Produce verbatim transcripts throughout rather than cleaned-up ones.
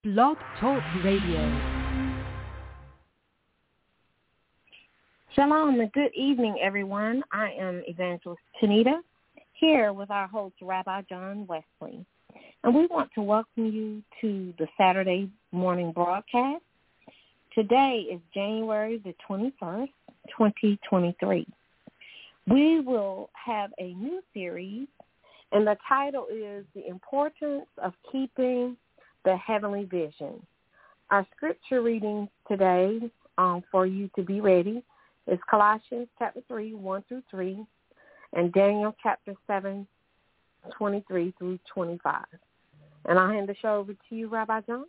Blog Talk Radio. Shalom and good evening, everyone. I am Evangelist Tanita, here with our host, Rabbi John Wesley. And we want to welcome you to the Saturday morning broadcast. Today is January the twenty-first, twenty twenty-three. We will have a new series, and the title is The Importance of Keeping the Heavenly Vision. Our scripture reading today, um, for you to be ready, is Colossians chapter three, one through three, and Daniel chapter seven, twenty-three through twenty-five. And I'll hand the show over to you, Rabbi John.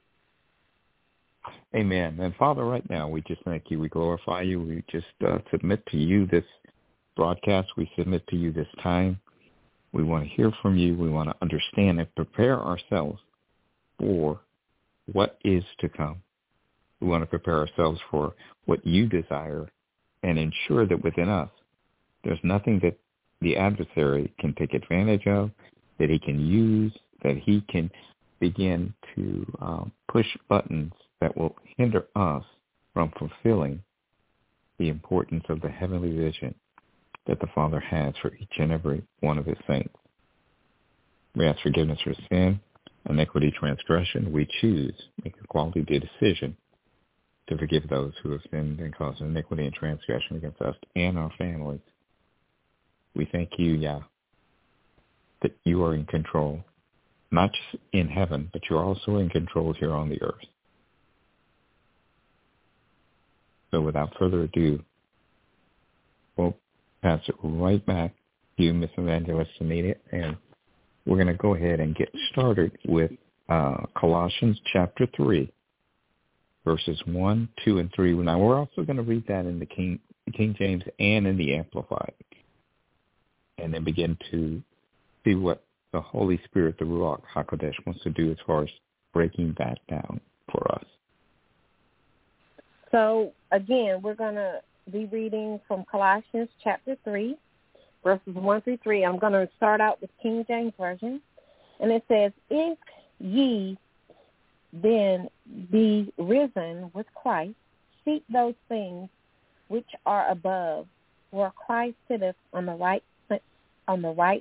Amen. And Father, right now, we just thank you. We glorify you. We just uh, submit to you this broadcast. We submit to you this time. We want to hear from you. We want to understand and prepare ourselves for what is to come. We want to prepare ourselves for what you desire and ensure that within us there's nothing that the adversary can take advantage of, that he can use, that he can begin to um, push buttons that will hinder us from fulfilling the importance of the heavenly vision that the Father has for each and every one of his saints. We ask forgiveness for sin, iniquity, transgression. We choose, make a quality decision to forgive those who have sinned and caused iniquity and transgression against us and our families. We thank you, Yah, that you are in control, not just in heaven, but you're also in control here on the earth. So without further ado, we'll pass it right back to you, Miss Evangelist Anita, and we're going to go ahead and get started with uh, Colossians chapter three, verses one, two, and three. Now, we're also going to read that in the King, King James and in the Amplified, and then begin to see what the Holy Spirit, the Ruach HaKodesh, wants to do as far as breaking that down for us. So, again, we're going to be reading from Colossians chapter three, verses one through three. I'm going to start out with King James Version, and it says, "If ye then be risen with Christ, seek those things which are above, where Christ sitteth on the right on the right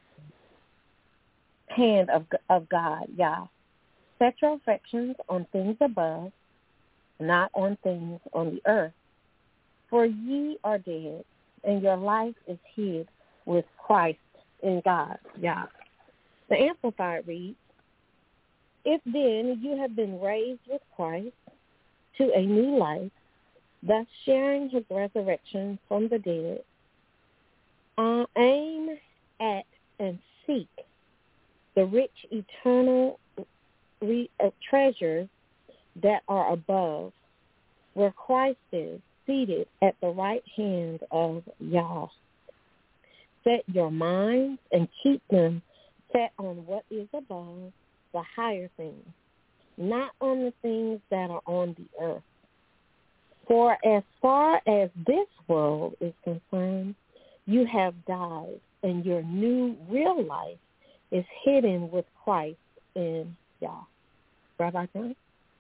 hand of of God, Yah. Set your affections on things above, not on things on the earth. For ye are dead, and your life is hid with Christ in God, Yah." The Amplified reads, "If then you have been raised with Christ to a new life, thus sharing his resurrection from the dead, uh, aim at and seek the rich eternal re- uh, treasures that are above, where Christ is seated at the right hand of Yah. Set your minds and keep them set on what is above, the higher things, not on the things that are on the earth. For as far as this world is concerned, you have died, and your new real life is hidden with Christ in Yah." Rabbi John?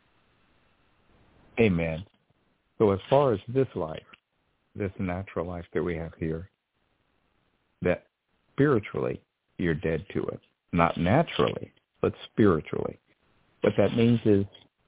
Amen. So as far as this life, this natural life that we have here, that spiritually you're dead to it. Not naturally, but spiritually. What that means is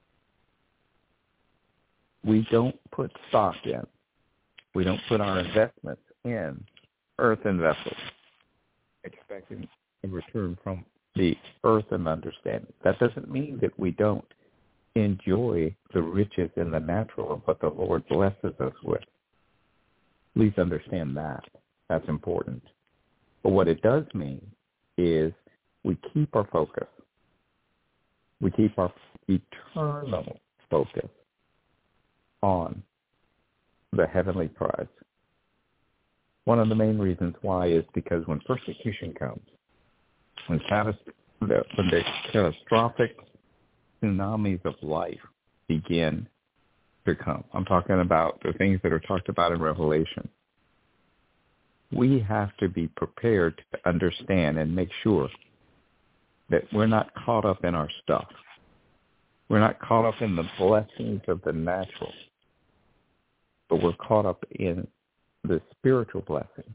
we don't put stock in. We don't put our investments in earthen vessels, expecting a return from the earthen understanding. That doesn't mean that we don't enjoy the riches in the natural of what the Lord blesses us with. Please understand that. That's important. But what it does mean is we keep our focus. We keep our eternal focus on the heavenly prize. One of the main reasons why is because when persecution comes, when, catas- when the catastrophic tsunamis of life begin to come, I'm talking about the things that are talked about in Revelation, we have to be prepared to understand and make sure that we're not caught up in our stuff. We're not caught up in the blessings of the natural, but we're caught up in the spiritual blessings.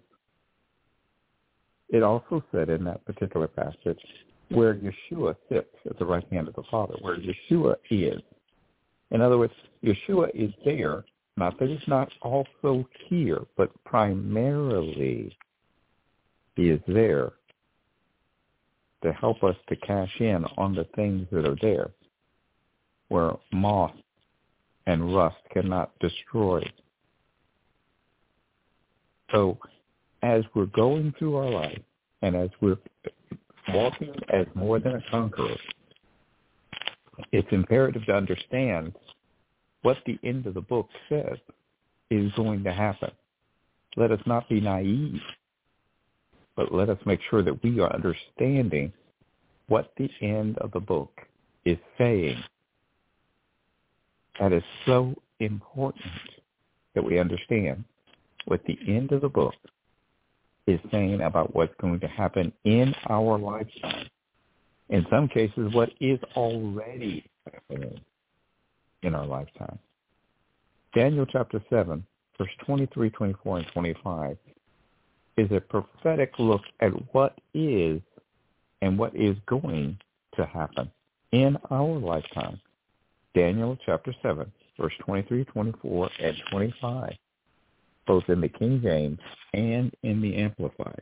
It also said in that particular passage where Yeshua sits at the right hand of the Father, where Yeshua is. In other words, Yeshua is there, not that he's not also here, but primarily he is there to help us to cash in on the things that are there, where moth and rust cannot destroy. So as we're going through our life and as we're walking as more than a conqueror, it's imperative to understand what the end of the book says is going to happen. Let us not be naive, but let us make sure that we are understanding what the end of the book is saying. That is so important that we understand what the end of the book is saying about what's going to happen in our lifetime. In some cases, what is already happening in our lifetime. Daniel chapter seven, verse twenty-three, twenty-four, and twenty-five is a prophetic look at what is and what is going to happen in our lifetime. Daniel chapter seven, verse twenty-three, twenty-four, and twenty-five, both in the King James and in the Amplified.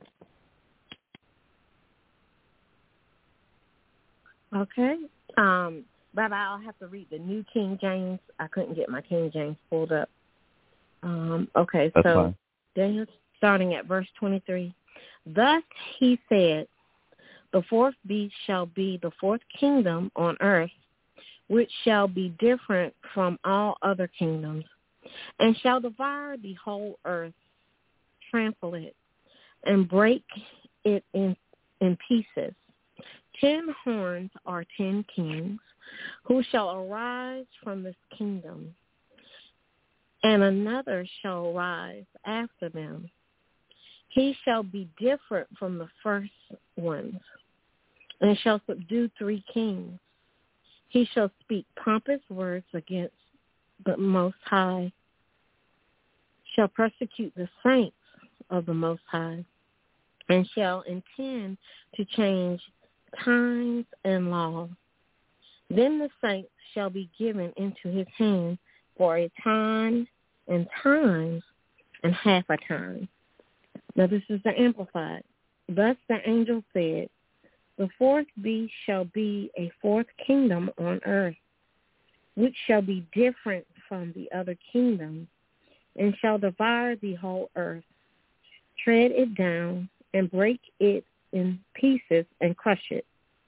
Okay. Um, but I'll have to read the New King James. I couldn't get my King James pulled up. Um, okay, That's so fine. Daniel, starting at verse twenty-three. Thus he said, the fourth beast shall be the fourth kingdom on earth, which shall be different from all other kingdoms, and shall devour the whole earth, trample it, and break it in, in pieces. Ten horns are ten kings, who shall arise from this kingdom, and another shall rise after them. He shall be different from the first ones, and shall subdue three kings. He shall speak pompous words against the Most High, shall persecute the saints of the Most High, and shall intend to change times and laws. Then the saints shall be given into his hand for a time and times and half a time. Now this is the Amplified. Thus the angel said, the fourth beast shall be a fourth kingdom on earth, which shall be different from the other kingdoms, and shall devour the whole earth, tread it down, and break it in pieces and crush it.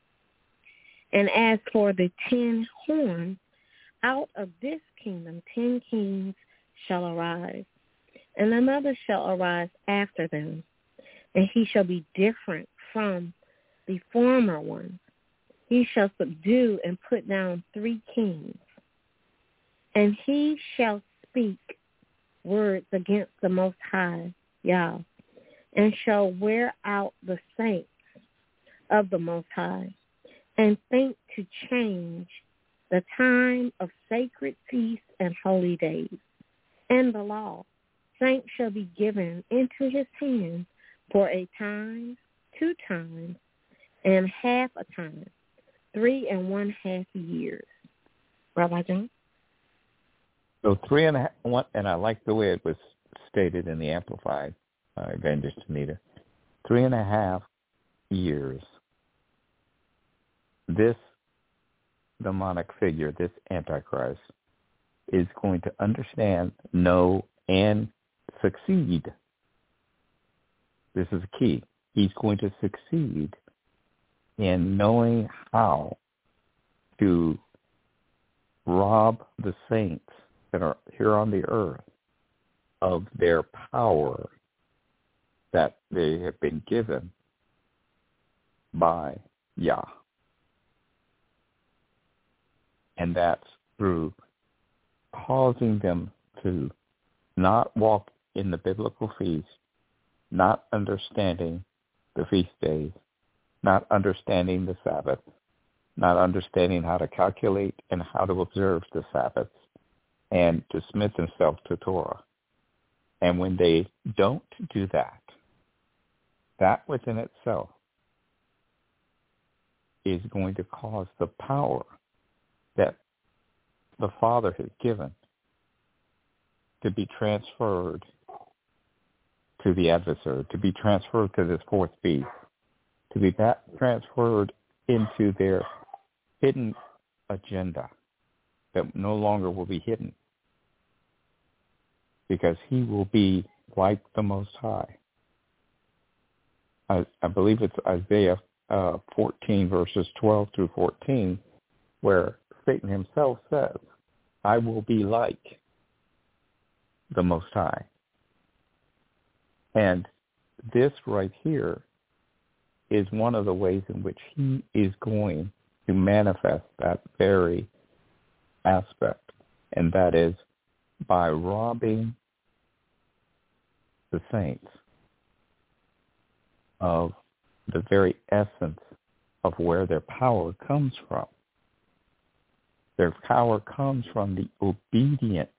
And as for the ten horns, out of this kingdom ten kings shall arise, and another shall arise after them, and he shall be different from the former ones. He shall subdue and put down three kings, and he shall speak words against the Most High, Yah, and shall wear out the saints of the Most High, and think to change the time of sacred feasts and holy days, and the law. Saints shall be given into his hand for a time, two times, and half a time, three and one half years. Rabbi John? So three and a half, one, and I like the way it was stated in the Amplified, uh, Evangelist Anita. Three and a half years. This demonic figure, this Antichrist, is going to understand, know, and succeed. This is key. He's going to succeed in knowing how to rob the saints that are here on the earth of their power that they have been given by Yah. And that's through causing them to not walk in the biblical feast, not understanding the feast days, not understanding the Sabbath, not understanding how to calculate and how to observe the Sabbath and to submit themselves to Torah. And when they don't do that, that within itself is going to cause the power that the Father has given to be transferred to the adversary, to be transferred to this fourth beast, to be back transferred into their hidden agenda that no longer will be hidden, because he will be like the Most High. I, I believe it's Isaiah uh, fourteen, verses twelve through fourteen, where Satan himself says, I will be like the Most High. And this right here is one of the ways in which he is going to manifest that very aspect, and that is by robbing the saints of the very essence of where their power comes from. Their power comes from the obedience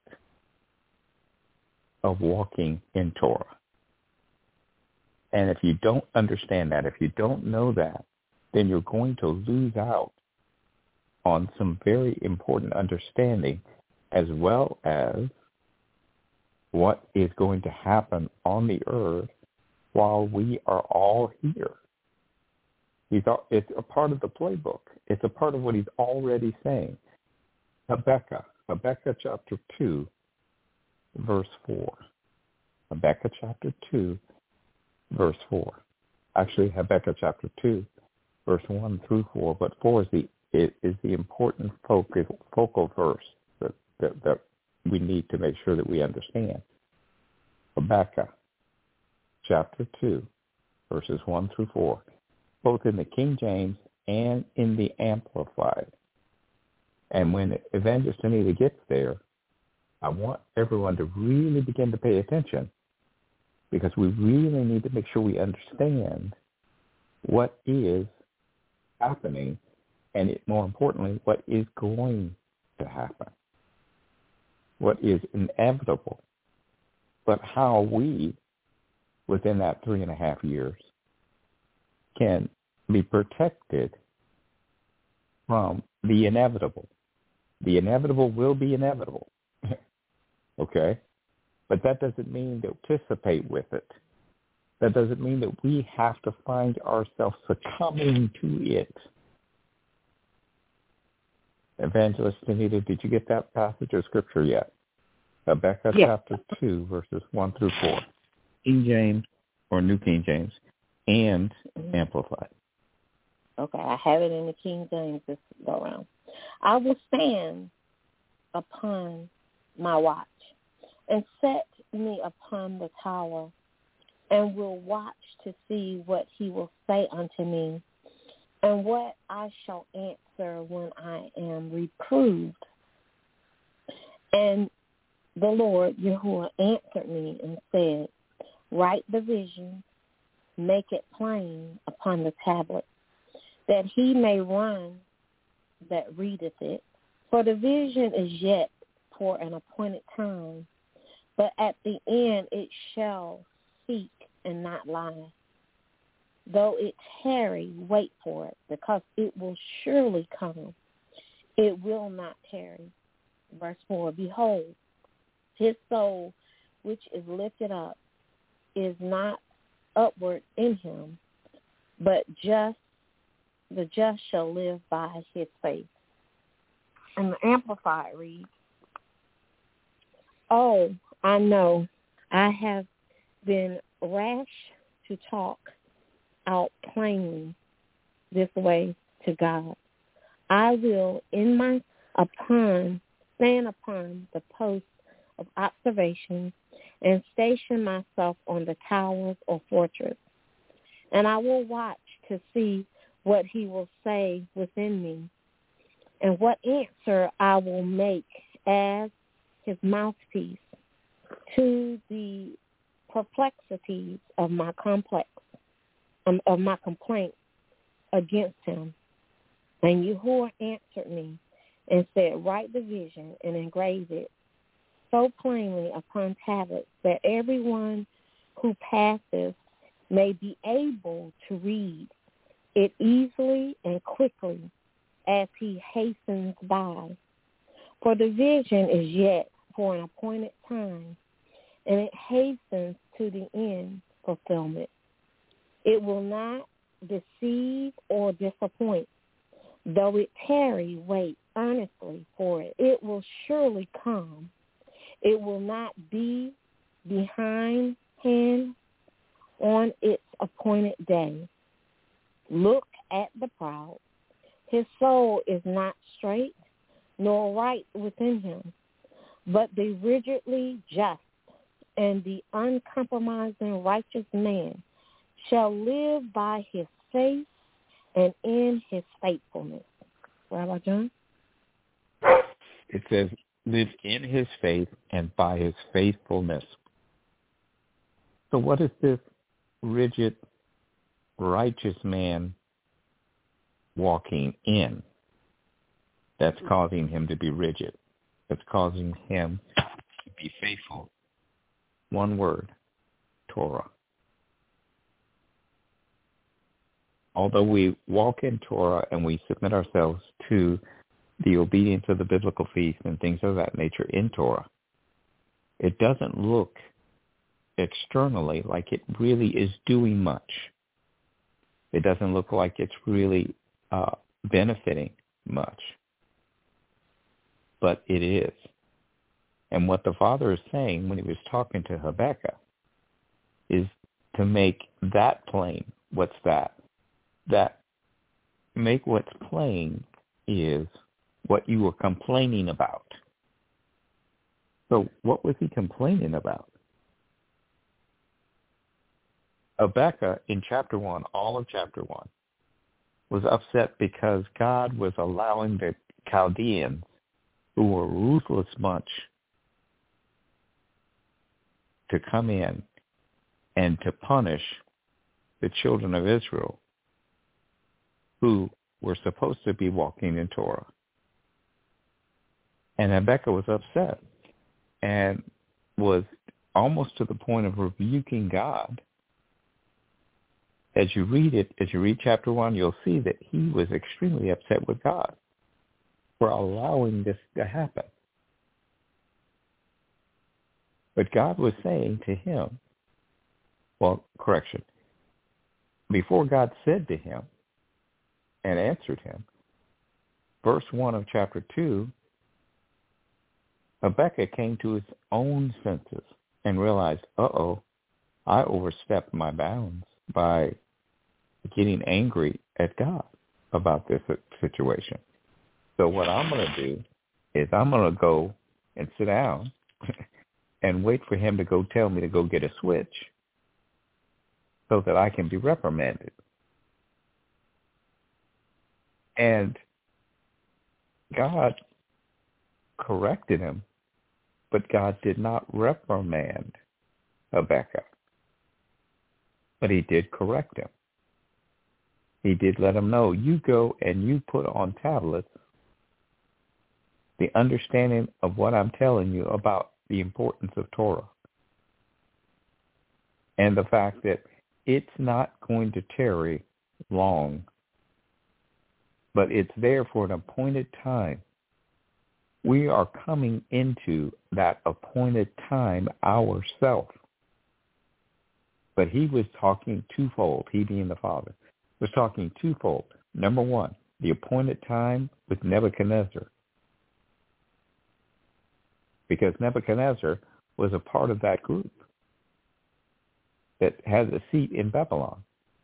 of walking in Torah. And if you don't understand that, if you don't know that, then you're going to lose out on some very important understanding, as well as what is going to happen on the earth while we are all here. He's, it's a part of the playbook. It's a part of what he's already saying. Habakkuk, Habakkuk chapter two, verse four. Habakkuk chapter two, verse four. Actually, Habakkuk chapter two, verse one through four, but four is the it is the important focal focal verse that, that that we need to make sure that we understand. Habakkuk chapter two, verses one through four, both in the King James and in the Amplified. And when Evangelist Anita gets there, I want everyone to really begin to pay attention, because we really need to make sure we understand what is happening, and it, more importantly, what is going to happen, what is inevitable, but how we, within that three and a half years, can be protected from the inevitable. The inevitable will be inevitable, okay? But that doesn't mean to participate with it. That doesn't mean that we have to find ourselves succumbing to it. Evangelist Anita, did you get that passage of Scripture yet? Habakkuk yes. chapter two, verses one through four. King James, or New King James, and mm-hmm. Amplified. Okay, I have it in the King James this go around. I will stand upon my watch and set me upon the tower, and will watch to see what he will say unto me, and what I shall answer when I am reproved. And the Lord Yahuwah answered me and said, write the vision, make it plain upon the tablet, that he may run that readeth it. For the vision is yet for an appointed time, but at the end it shall speak and not lie. Though it tarry, wait for it, because it will surely come. It will not tarry. Verse four, behold, his soul, which is lifted up, is not upward in him, but just the just shall live by his faith. And the Amplified reads, oh, I know I have been rash to talk out plainly this way to God. I will in my upon stand upon the post of observation and station myself on the towers or fortress, and I will watch to see what he will say within me, and what answer I will make as his mouthpiece to the perplexities of my complex, um, of my complaint against him. And Yahuwah answered me and said, write the vision and engrave it so plainly upon tablets that everyone who passes may be able to read it easily and quickly as he hastens by. For the vision is yet for an appointed time, and it hastens to the end fulfillment. It will not deceive or disappoint. Though it tarry, wait earnestly for it. It will surely come. It will not be behindhand on its appointed day. Look at the proud. His soul is not straight, nor right within him, but the rigidly just and the uncompromising righteous man shall live by his faith and in his faithfulness. Rabbi John? It says, live in his faith and by his faithfulness. So what is this rigid, righteous man walking in that's causing him to be rigid, that's causing him to be faithful? One word, Torah. Although we walk in Torah and we submit ourselves to the obedience of the biblical feast and things of that nature in Torah, it doesn't look externally like it really is doing much. It doesn't look like it's really uh, benefiting much. But it is. And what the Father is saying when he was talking to Habakkuk is to make that plain. What's that? That make what's plain is what you were complaining about. So what was he complaining about? Habakkuk in chapter one, all of chapter one, was upset because God was allowing the Chaldeans, who were a ruthless bunch, to come in and to punish the children of Israel who were supposed to be walking in Torah. And Habakkuk was upset and was almost to the point of rebuking God. As you read it, as you read chapter one, you'll see that he was extremely upset with God for allowing this to happen. But God was saying to him, well, correction, before God said to him and answered him, verse one of chapter two, Habakkuk came to his own senses and realized, uh-oh, I overstepped my bounds by getting angry at God about this situation. So what I'm going to do is I'm going to go and sit down and wait for him to go tell me to go get a switch so that I can be reprimanded. And God corrected him, but God did not reprimand Habakkuk. But he did correct him. He did let him know, you go and you put on tablets the understanding of what I'm telling you about the importance of Torah and the fact that it's not going to tarry long, but it's there for an appointed time. We are coming into that appointed time ourselves. But he was talking twofold, he being the Father, was talking twofold. Number one, the appointed time with Nebuchadnezzar. Because Nebuchadnezzar was a part of that group that has a seat in Babylon.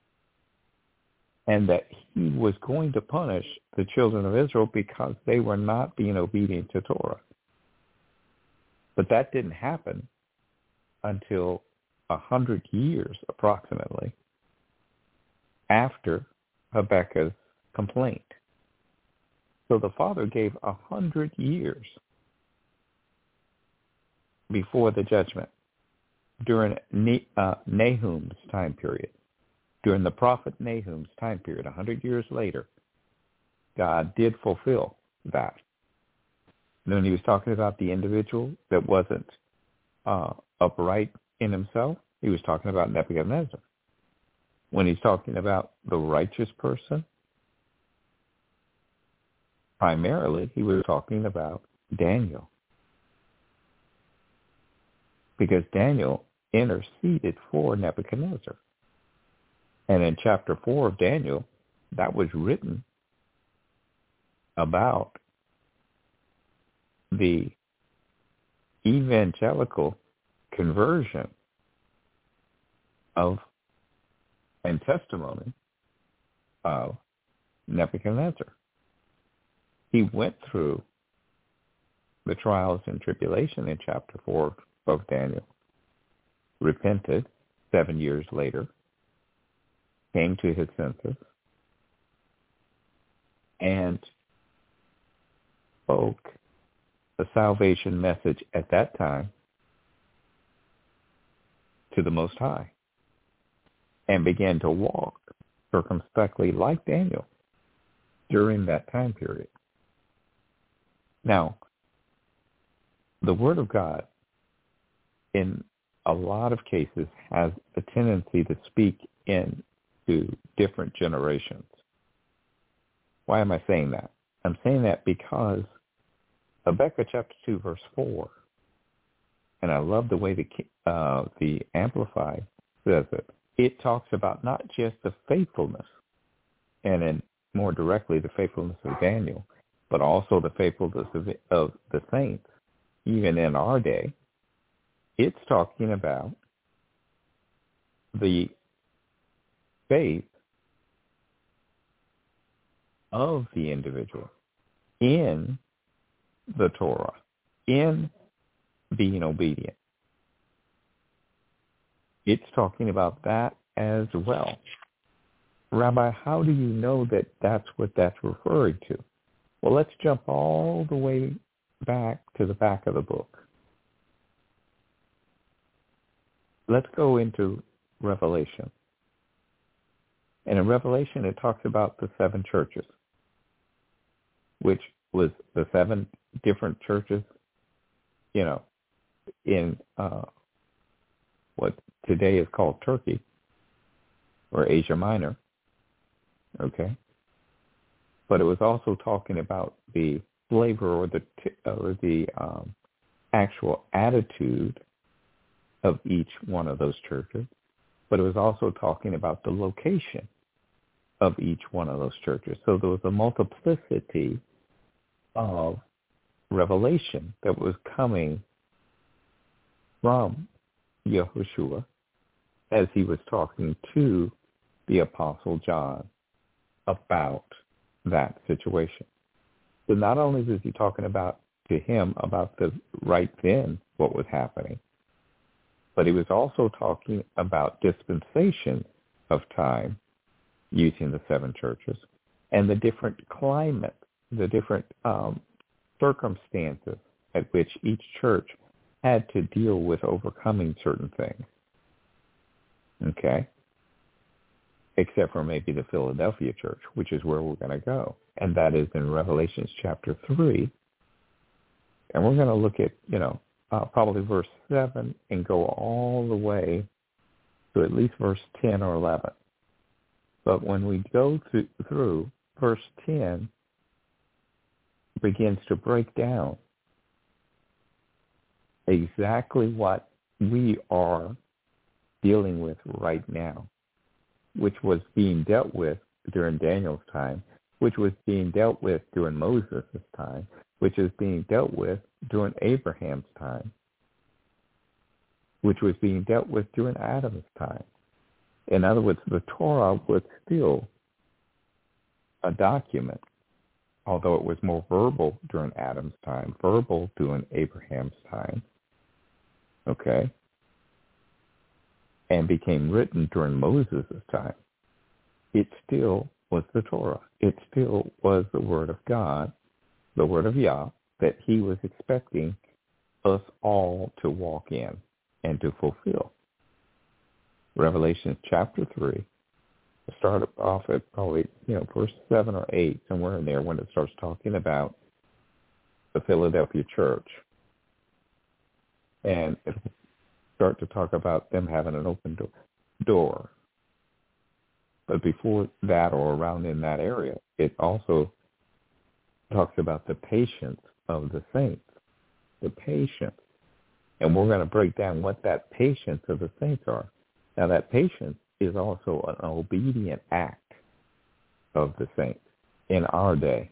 And that he was going to punish the children of Israel because they were not being obedient to Torah. But that didn't happen until a hundred years approximately after Habakkuk's complaint. So the Father gave a hundred years before the judgment during uh, Nahum's time period. During the prophet Nahum's time period, a hundred years later, God did fulfill that. And when he was talking about the individual that wasn't uh, upright in himself, he was talking about Nebuchadnezzar. When he's talking about the righteous person, primarily he was talking about Daniel. Because Daniel interceded for Nebuchadnezzar. And in chapter four of Daniel, that was written about the evangelical conversion of and testimony of Nebuchadnezzar. He went through the trials and tribulation in chapter four of Daniel, repented seven years later, came to his senses, and spoke the salvation message at that time to the Most High, and began to walk circumspectly like Daniel during that time period. Now, the Word of God, in a lot of cases, has a tendency to speak into different generations. Why am I saying that? I'm saying that because Habakkuk chapter two, verse four, and I love the way the uh, the Amplified says it. It talks about not just the faithfulness, and then more directly the faithfulness of Daniel, but also the faithfulness of, of the saints, even in our day. It's talking about the faith of the individual in the Torah, in being obedient. It's talking about that as well. Rabbi, how do you know that that's what that's referring to? Well, let's jump all the way back to the back of the book. Let's go into Revelation. And in Revelation, it talks about the seven churches, which was the seven different churches, you know, in uh, what today is called Turkey or Asia Minor, okay? But it was also talking about the flavor or the or the um, actual attitude of each one of those churches, but it was also talking about the location of each one of those churches. So there was a multiplicity of revelation that was coming from Yahushua as he was talking to the Apostle John about that situation. So not only was he talking about to him about the right then what was happening, but he was also talking about dispensation of time using the seven churches and the different climate, the different um, circumstances at which each church had to deal with overcoming certain things. Okay? Except for maybe the Philadelphia church, which is where we're going to go. And that is in Revelations chapter three. And we're going to look at, you know, uh, probably verse seven and go all the way to at least verse ten or eleven. But when we go th- through, verse ten begins to break down exactly what we are dealing with right now, which was being dealt with during Daniel's time, which was being dealt with during Moses' time, which is being dealt with during Abraham's time, which was being dealt with during Adam's time. In other words, the Torah was still a document, although it was more verbal during Adam's time, verbal during Abraham's time, okay, and became written during Moses' time. It still was the Torah. It still was the Word of God, the Word of Yah, that he was expecting us all to walk in and to fulfill. Revelation chapter three start off at probably, you know, verse seven or eight, somewhere in there, when it starts talking about the Philadelphia church. And it'll start to talk about them having an open do- door. But before that, or around in that area, it also talks about the patience of the saints. The patience. And we're going to break down what that patience of the saints are. Now, that patience is also an obedient act of the saints in our day.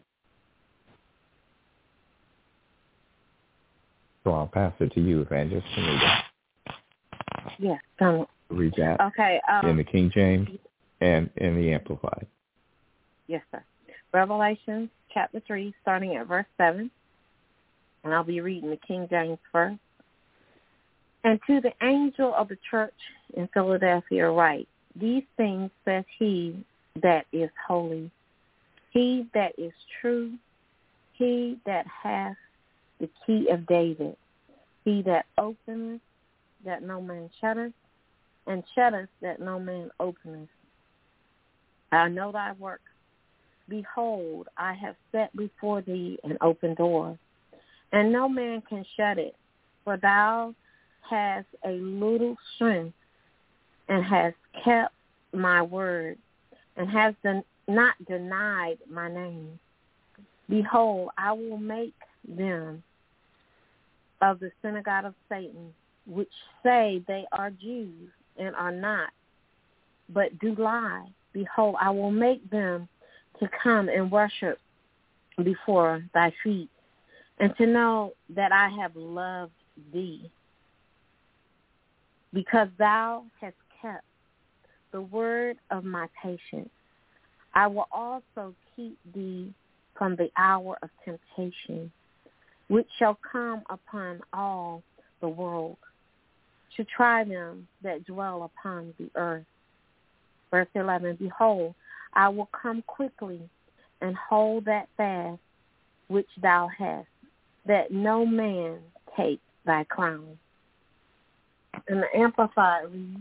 So I'll pass it to you, Evangelist Tanita. Yes. Um, Read that okay. Um, in the King James and in the Amplified. Yes, sir. Revelation chapter three, starting at verse seven. And I'll be reading the King James first. And to the angel of the church in Philadelphia write, these things says he that is holy, he that is true, he that hath the key of David, he that openeth, that no man shutteth, and shutteth, that no man openeth. I know thy works. Behold, I have set before thee an open door, and no man can shut it, for thou hast a little strength, and hast kept my word, and hast den- not denied my name. Behold, I will make them of the synagogue of Satan, which say they are Jews, and are not, but do lie. Behold, I will make them to come and worship before thy feet, and to know that I have loved thee, because thou hast kept the word of my patience. I will also keep thee from the hour of temptation, which shall come upon all the world, to try them that dwell upon the earth. Verse eleven, behold, I will come quickly, and hold that fast which thou hast, that no man take thy crown. And the Amplified reads,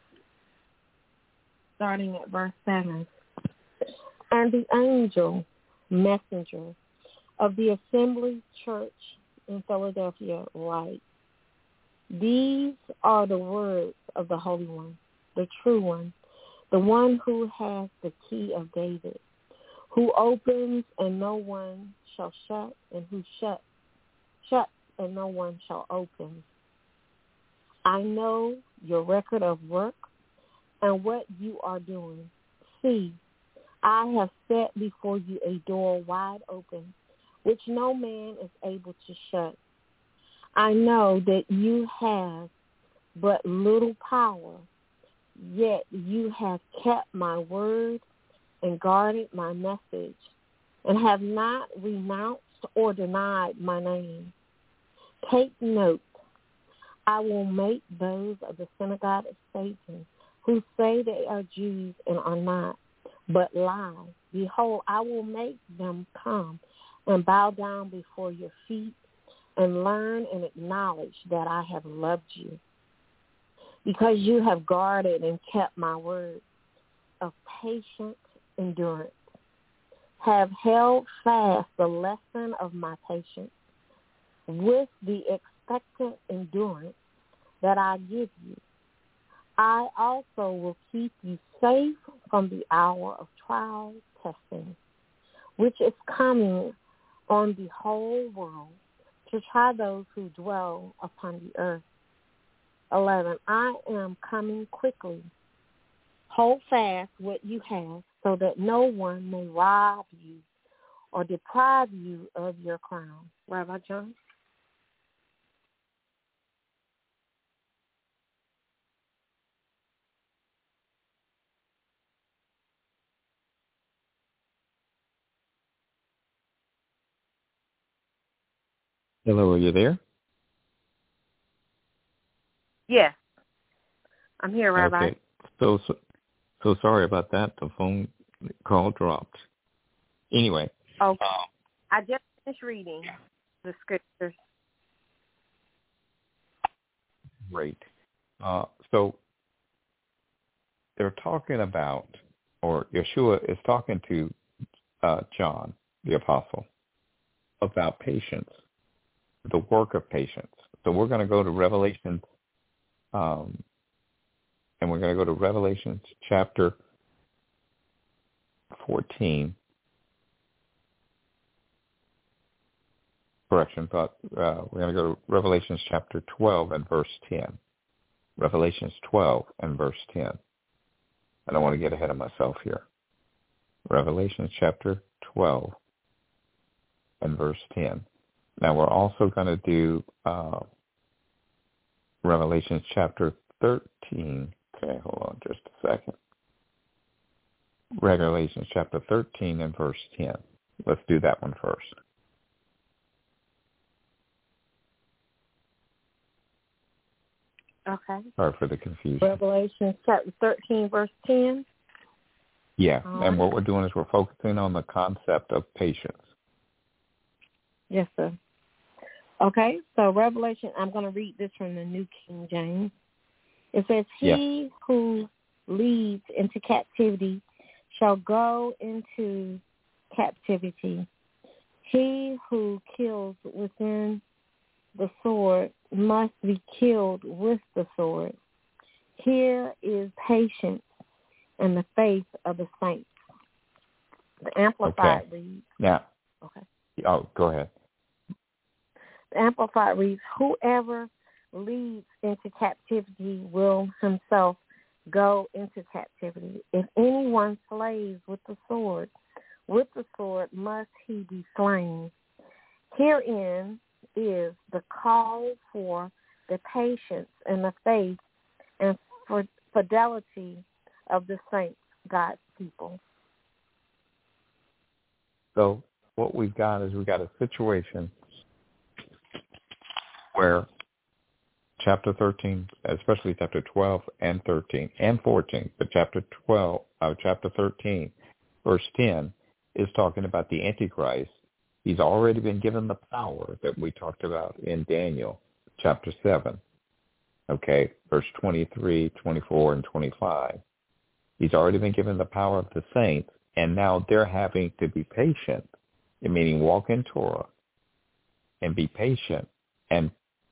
starting at verse seven, and the angel messenger of the assembly church in Philadelphia write, these are the words of the Holy One, the true one, the one who has the key of David, who opens and no one shall shut, and who shuts, shuts and no one shall open. I know your record of work and what you are doing. See, I have set before you a door wide open, which no man is able to shut. I know that you have but little power, yet you have kept my word and guarded my message, and have not renounced or denied my name. Take note, I will make those of the synagogue of Satan, who say they are Jews and are not, but lie. Behold, I will make them come and bow down before your feet, and learn and acknowledge that I have loved you, because you have guarded and kept my word of patient endurance, have held fast the lesson of my patience with the expectant endurance that I give you. I also will keep you safe from the hour of trial testing, which is coming on the whole world to try those who dwell upon the earth. eleven. I am coming quickly. Hold fast what you have, so that no one may rob you or deprive you of your crown. Rabbi John? Hello, are you there? Yes. I'm here, Rabbi. Okay. So, so, so sorry about that. The phone call dropped. Anyway. Okay. I just finished reading the scriptures. Great. Uh, so they're talking about or Yeshua is talking to uh, John, the apostle, about patience, the work of patience. So we're going to go to Revelation, um, and we're going to go to Revelation chapter fourteen. Correction, but uh, we're going to go to Revelation chapter twelve and verse ten. Revelations twelve and verse ten. I don't want to get ahead of myself here. Revelation chapter twelve and verse ten. Now we're also going to do uh, Revelation chapter thirteen. Okay, hold on just a second. Revelation chapter thirteen and verse ten. Let's do that one first. Okay. Sorry for the confusion. Revelation chapter thirteen, verse ten. Yeah, All and right. what we're doing is we're focusing on the concept of patience. Yes, sir. Okay, so Revelation, I'm going to read this from the New King James. It says, he Yeah. who leads into captivity shall go into captivity. He who kills within the sword must be killed with the sword. Here is patience and the faith of the saints. The Amplified Okay. reads. Now, Okay. oh, go ahead. The Amplified reads, whoever leads into captivity will himself go into captivity. If anyone slays with the sword, with the sword must he be slain. Herein is the call for the patience and the faith and for fidelity of the saints, God's people. So what we've got is we've got a situation where chapter thirteen, especially chapter twelve and thirteen and fourteen, but chapter twelve, uh, chapter thirteen, verse ten is talking about the Antichrist. He's already been given the power that we talked about in Daniel chapter seven, okay, verse twenty-three, twenty-four, and twenty-five. He's already been given the power of the saints, and now they're having to be patient, meaning walk in Torah and be patient. And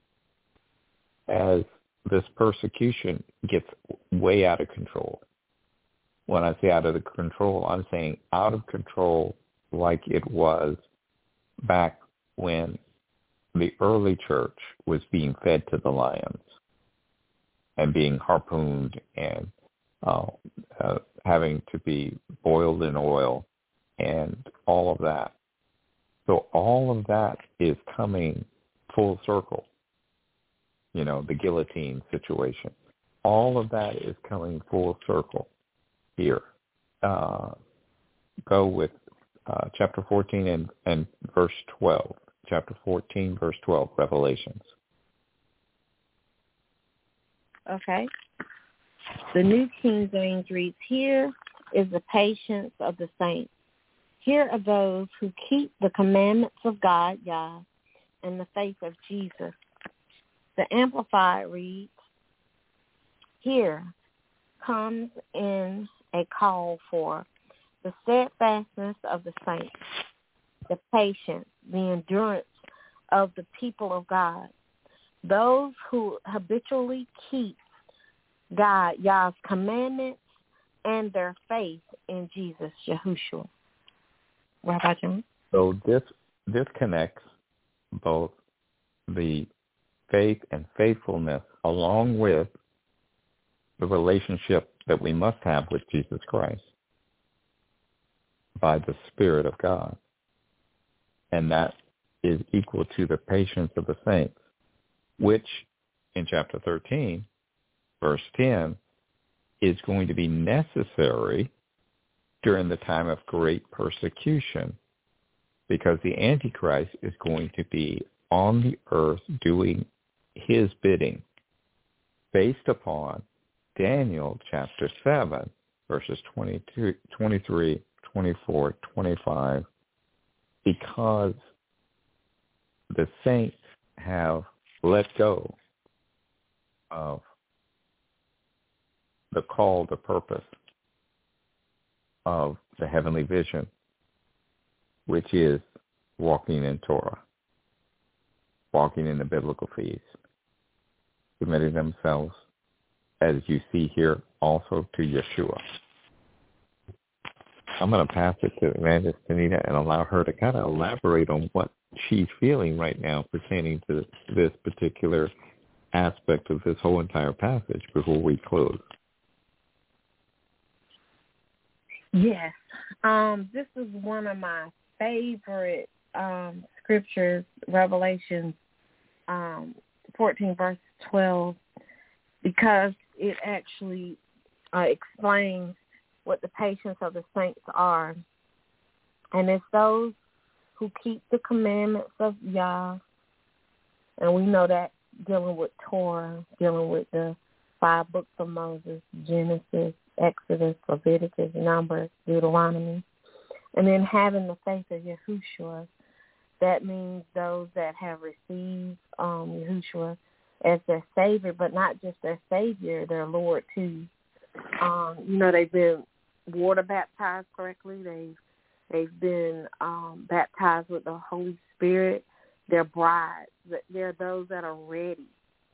as this persecution gets way out of control, when I say out of the control, I'm saying out of control like it was back when the early church was being fed to the lions and being harpooned and uh, uh, having to be boiled in oil and all of that. So all of that is coming full circle. You know, the guillotine situation. All of that is coming full circle here. Uh, go with uh, chapter fourteen and, and verse twelve. Chapter fourteen, verse twelve, Revelations. Okay. The New King James reads, here is the patience of the saints. Here are those who keep the commandments of God, Yah, and the faith of Jesus. The Amplified reads, here comes in a call for the steadfastness of the saints, the patience, the endurance of the people of God, those who habitually keep God, Yah's commandments, and their faith in Jesus, Yahushua. Rabbi Jones? So this this connects both the faith and faithfulness along with the relationship that we must have with Jesus Christ by the Spirit of God. And that is equal to the patience of the saints, which in chapter thirteen, verse ten, is going to be necessary during the time of great persecution, because the Antichrist is going to be on the earth doing his bidding based upon Daniel chapter seven, verses twenty-two, twenty-three, twenty-four, twenty-five, because the saints have let go of the call to purpose of the heavenly vision, which is walking in Torah, walking in the biblical feast, committing themselves, as you see here, also to Yeshua. I'm going to pass it to Evangelist Tanita and allow her to kind of elaborate on what she's feeling right now pertaining to this particular aspect of this whole entire passage before we close. Yes. Um, this is one of my favorite um, scriptures, Revelation um, fourteen, verse twelve, because it actually uh, explains what the patience of the saints are. And it's those who keep the commandments of Yah. And we know that dealing with Torah, dealing with the five books of Moses, Genesis, Exodus, Leviticus, Numbers, Deuteronomy. And then having the faith of Yahushua, that means those that have received um, Yahushua as their Savior, but not just their Savior, their Lord too. Um, you know, they've been water baptized correctly. They've they've been um, baptized with the Holy Spirit. They're brides. They're those that are ready.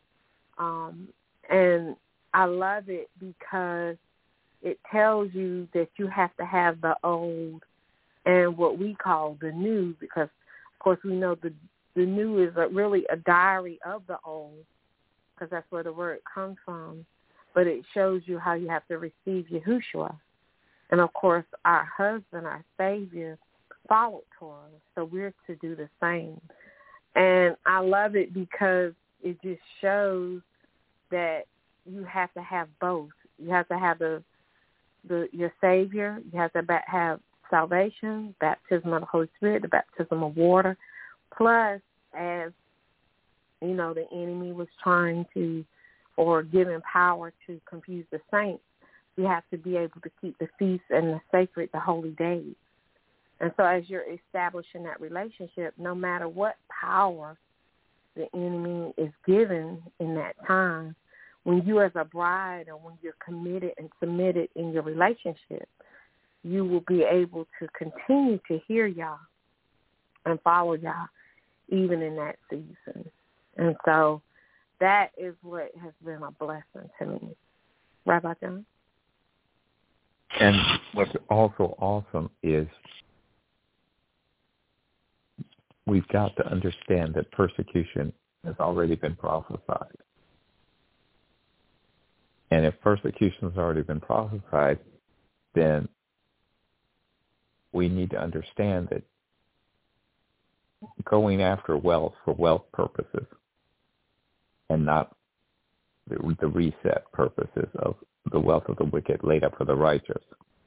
Um, and I love it because it tells you that you have to have the old and what we call the new, because, of course, we know the the new is a, really a diary of the old, because that's where the word comes from. But it shows you how you have to receive Yahushua. And, of course, our husband, our Savior, followed Torah, so we're to do the same. And I love it because it just shows that you have to have both. You have to have the the your Savior. You have to ba- have salvation, baptism of the Holy Spirit, the baptism of water. Plus, as, you know, the enemy was trying to, or given power to confuse the saints, you have to be able to keep the feast and the sacred, the holy days. And so as you're establishing that relationship, no matter what power the enemy is given in that time, when you as a bride or when you're committed and submitted in your relationship, you will be able to continue to hear Yah and follow Yah even in that season. And so that is what has been a blessing to me. Rabbi John? And what's also awesome is we've got to understand that persecution has already been prophesied. And if persecution has already been prophesied, then we need to understand that going after wealth for wealth purposes and not the, the reset purposes of the wealth of the wicked laid up for the righteous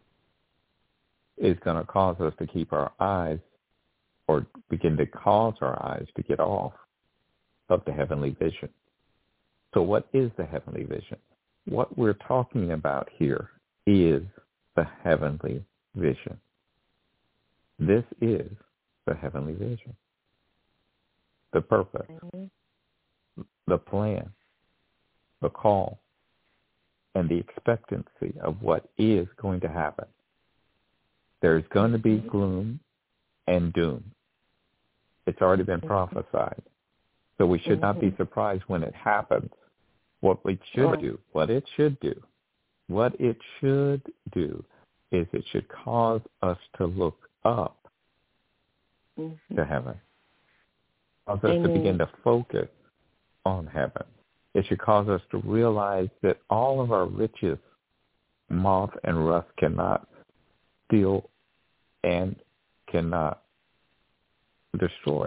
is going to cause us to keep our eyes or begin to cause our eyes to get off of the heavenly vision. So what is the heavenly vision? What we're talking about here is the heavenly vision. This is the heavenly vision. The purpose, the plan, the call, and the expectancy of what is going to happen. There's going to be gloom and doom. It's already been prophesied. So we should not be surprised when it happens. What it should do, what it should do, what it should do is it should cause us to look up mm-hmm. to heaven. Cause us Amen. to begin to focus on heaven. It should cause us to realize that all of our riches, moth and rust cannot steal and cannot destroy.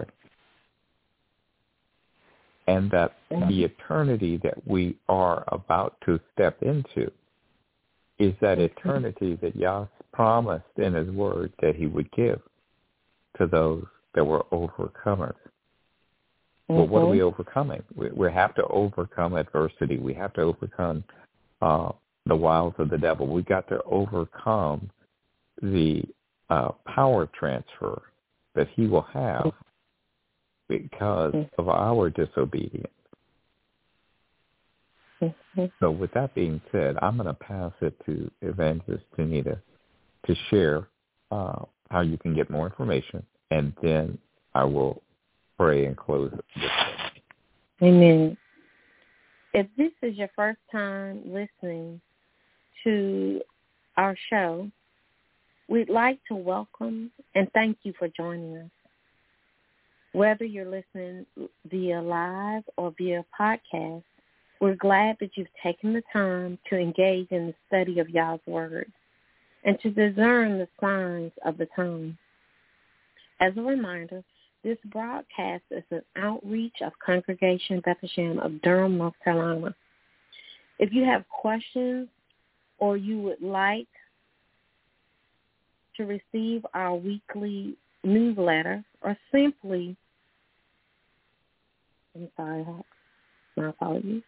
And that the eternity that we are about to step into is that eternity that Yah promised in his word that he would give to those that were overcomers. Mm-hmm. Well, what are we overcoming? We, we have to overcome adversity. We have to overcome uh, the wiles of the devil. We've got to overcome the uh, power transfer that he will have because of our disobedience. Mm-hmm. So with that being said, I'm going to pass it to Evangelist Tanita to share uh, how you can get more information, and then I will pray and close it. Amen. If this is your first time listening to our show, we'd like to welcome and thank you for joining us. Whether you're listening via live or via podcast, we're glad that you've taken the time to engage in the study of Yah's Word and to discern the signs of the time. As a reminder, this broadcast is an outreach of Congregation Beth Hashem of Durham, North Carolina. If you have questions or you would like to receive our weekly newsletter, or simply, I'm sorry, my apologies.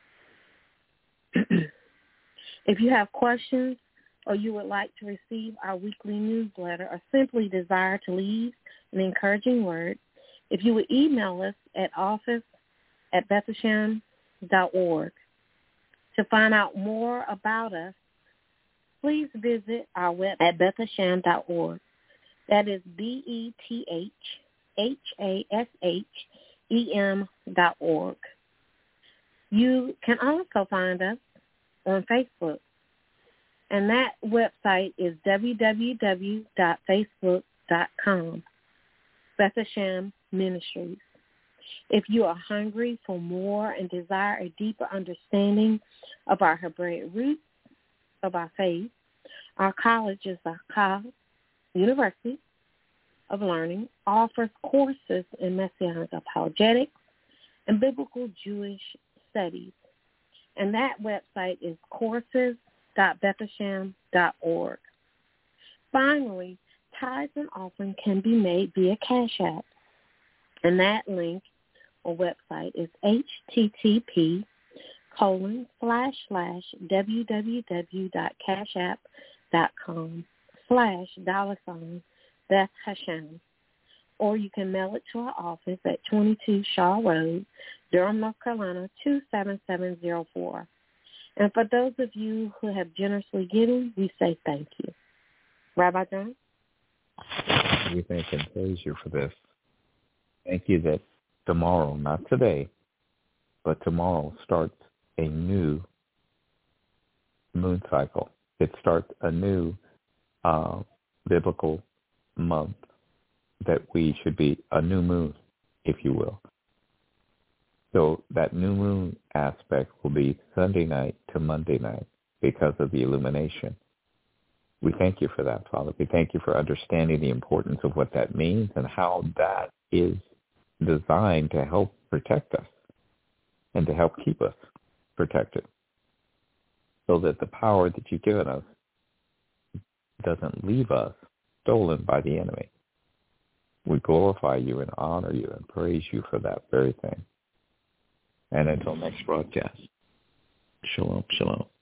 If you have questions or you would like to receive our weekly newsletter, or simply desire to leave an encouraging word, if you would email us at office at bethlehem dot org. To find out more about us, please visit our web at bethlehem dot org. That is B E T H H A S H E M dot org. You can also find us on Facebook, and that website is w w w dot facebook dot com, Beth Hashem Ministries. If you are hungry for more and desire a deeper understanding of our Hebraic roots of our faith, our college is Zakah University of Learning, offers courses in Messianic apologetics and biblical Jewish studies. And that website is courses dot bethlehem dot org. Finally, tithes and offering can be made via Cash App. And that link or website is http colon slash slash www dot cashapp dot com slash dollar sign Beth Hashem. Or you can mail it to our office at twenty-two Shaw Road, Durham, North Carolina, two seven seven zero four. And for those of you who have generously given, we say thank you. Rabbi John? We thank and praise you for this. Thank you that tomorrow, not today, but tomorrow starts a new moon cycle. It starts a new uh, biblical month that we should be a new moon, if you will. So that new moon aspect will be Sunday night to Monday night because of the illumination. We thank you for that, Father. We thank you for understanding the importance of what that means and how that is designed to help protect us and to help keep us protected so that the power that you've given us doesn't leave us stolen by the enemy. We glorify you and honor you and praise you for that very thing. And until next broadcast, shalom, shalom.